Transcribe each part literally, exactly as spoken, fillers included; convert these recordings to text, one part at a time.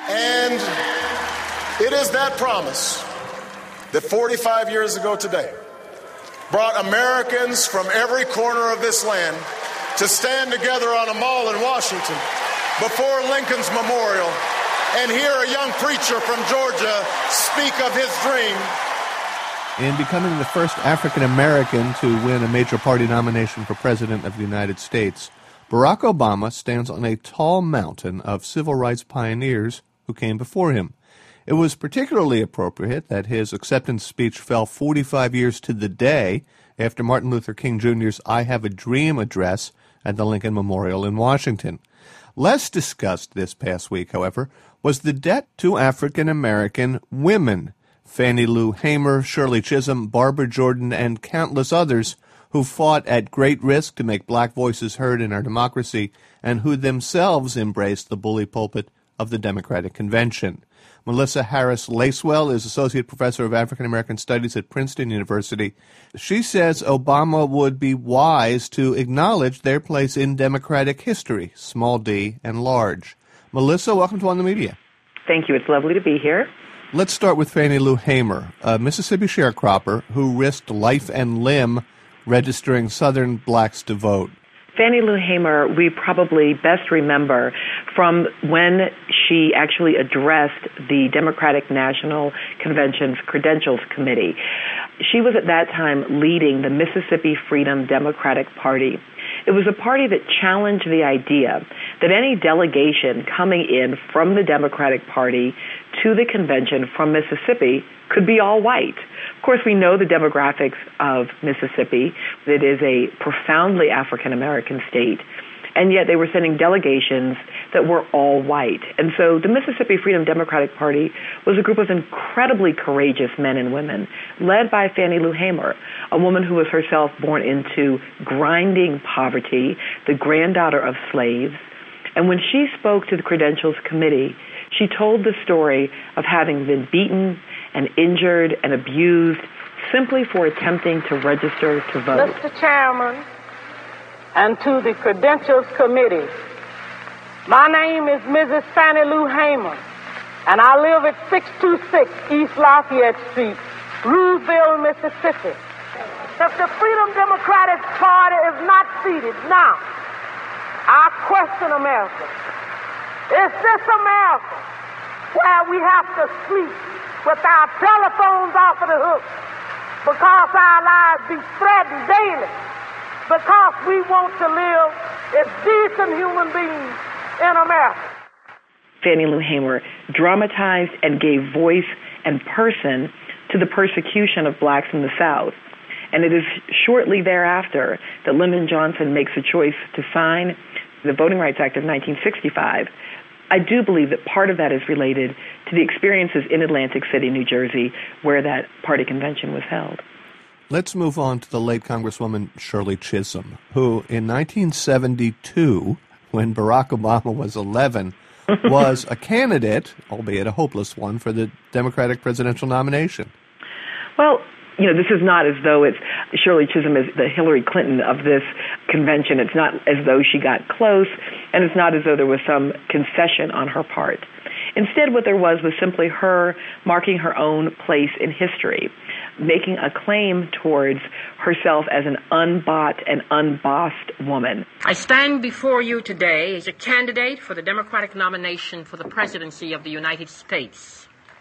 And it is that promise that forty-five years ago today brought Americans from every corner of this land to stand together on a mall in Washington before Lincoln's memorial and hear a young preacher from Georgia speak of his dream. In becoming the first African American to win a major party nomination for President of the United States, Barack Obama stands on a tall mountain of civil rights pioneers who came before him. It was particularly appropriate that his acceptance speech fell forty-five years to the day after Martin Luther King Junior's I Have a Dream address at the Lincoln Memorial in Washington. Less discussed this past week, however, was the debt to African-American women. Fannie Lou Hamer, Shirley Chisholm, Barbara Jordan, and countless others who fought at great risk to make black voices heard in our democracy and who themselves embraced the bully pulpit of the Democratic Convention. Melissa Harris Lacewell is Associate Professor of African American Studies at Princeton University. She says Obama would be wise to acknowledge their place in Democratic history, small d and large. Melissa, welcome to On the Media. Thank you. It's lovely to be here. Let's start with Fannie Lou Hamer, a Mississippi sharecropper who risked life and limb registering Southern blacks to vote. Fannie Lou Hamer, we probably best remember from when she actually addressed the Democratic National Convention's Credentials Committee. She was at that time leading the Mississippi Freedom Democratic Party. It was a party that challenged the idea that any delegation coming in from the Democratic Party to the convention from Mississippi could be all white. Of course, we know the demographics of Mississippi. It is a profoundly African-American state, and yet they were sending delegations that were all white. And so the Mississippi Freedom Democratic Party was a group of incredibly courageous men and women, led by Fannie Lou Hamer, a woman who was herself born into grinding poverty, the granddaughter of slaves. And when she spoke to the Credentials Committee, she told the story of having been beaten and injured and abused simply for attempting to register to vote. Mister Chairman, and to the Credentials Committee, my name is Missus Fannie Lou Hamer, and I live at six two six East Lafayette Street, Rooseville, Mississippi. If the Freedom Democratic Party is not seated now, I question America. Is this America where we have to sleep with our telephones off of the hook because our lives be threatened daily, because we want to live as decent human beings in America? Fannie Lou Hamer dramatized and gave voice and person to the persecution of blacks in the South. And it is shortly thereafter that Lyndon Johnson makes a choice to sign the Voting Rights Act of nineteen sixty-five. I do believe that part of that is related to the experiences in Atlantic City, New Jersey, where that party convention was held. Let's move on to the late Congresswoman Shirley Chisholm, who in nineteen seventy-two, when Barack Obama was eleven, was a candidate, albeit a hopeless one, for the Democratic presidential nomination. Well, you know, this is not as though it's Shirley Chisholm is the Hillary Clinton of this convention. It's not as though she got close, and it's not as though there was some concession on her part. Instead, what there was was simply her marking her own place in history, making a claim towards herself as an unbought and unbossed woman. I stand before you today as a candidate for the Democratic nomination for the presidency of the United States.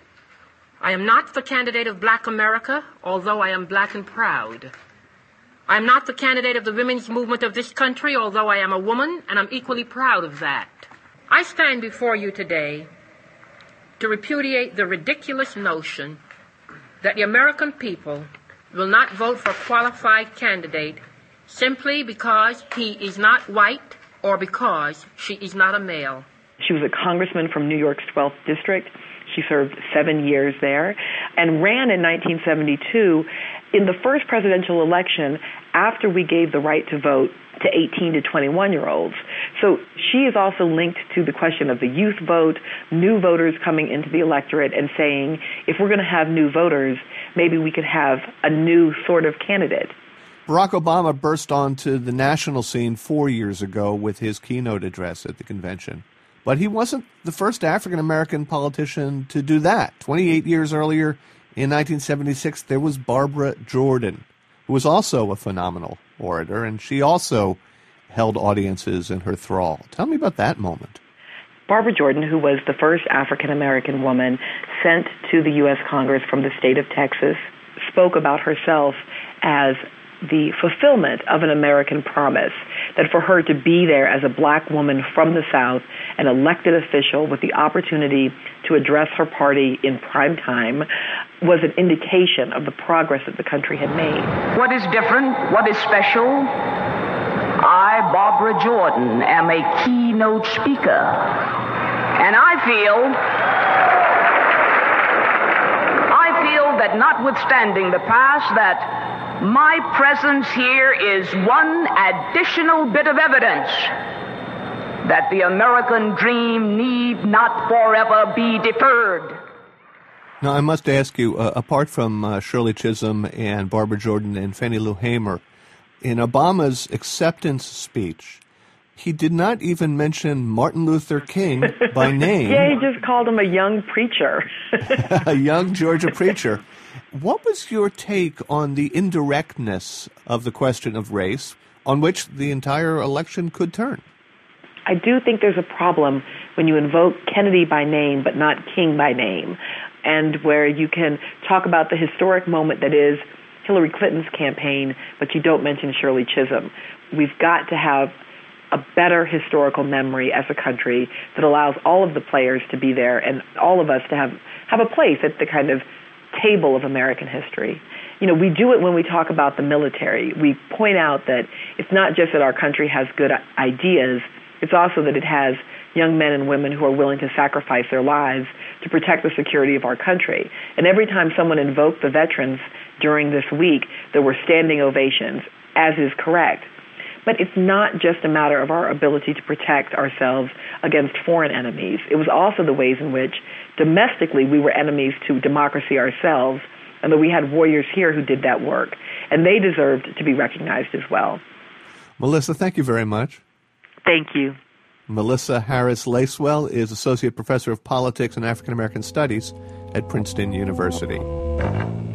I am not the candidate of Black America, although I am black and proud. I am not the candidate of the women's movement of this country, although I am a woman, and I'm equally proud of that. I stand before you today to repudiate the ridiculous notion that the American people will not vote for a qualified candidate simply because he is not white or because she is not a male. She was a congressman from New York's twelfth District. She served seven years there and ran in nineteen seventy-two in the first presidential election after we gave the right to vote to eighteen to twenty-one-year-olds. So she is also linked to the question of the youth vote, new voters coming into the electorate and saying, if we're going to have new voters, maybe we could have a new sort of candidate. Barack Obama burst onto the national scene four years ago with his keynote address at the convention. But he wasn't the first African-American politician to do that. twenty-eight years earlier, in nineteen seventy-six, there was Barbara Jordan, who was also a phenomenal orator, and she also held audiences in her thrall. Tell me about that moment. Barbara Jordan, who was the first African-American woman sent to the U S Congress from the state of Texas, spoke about herself as the fulfillment of an American promise, that for her to be there as a black woman from the South, an elected official with the opportunity to address her party in prime time, was an indication of the progress that the country had made. What is different? What is special? I, Barbara Jordan, am a keynote speaker. And I feel, I feel that notwithstanding the past, that my presence here is one additional bit of evidence that the American dream need not forever be deferred. Now, I must ask you, uh, apart from uh, Shirley Chisholm and Barbara Jordan and Fannie Lou Hamer, in Obama's acceptance speech, he did not even mention Martin Luther King by name. Yeah, he just called him a young preacher. A young Georgia preacher. What was your take on the indirectness of the question of race, on which the entire election could turn? I do think there's a problem when you invoke Kennedy by name but not King by name, and where you can talk about the historic moment that is Hillary Clinton's campaign, but you don't mention Shirley Chisholm. We've got to have a better historical memory as a country that allows all of the players to be there and all of us to have, have a place at the kind of table of American history. You know, we do it when we talk about the military. We point out that it's not just that our country has good ideas, it's also that it has young men and women who are willing to sacrifice their lives to protect the security of our country. And every time someone invoked the veterans during this week, there were standing ovations, as is correct. But it's not just a matter of our ability to protect ourselves against foreign enemies. It was also the ways in which domestically we were enemies to democracy ourselves, and that we had warriors here who did that work. And they deserved to be recognized as well. Melissa, thank you very much. Thank you. Melissa Harris Lacewell is Associate Professor of Politics and African American Studies at Princeton University.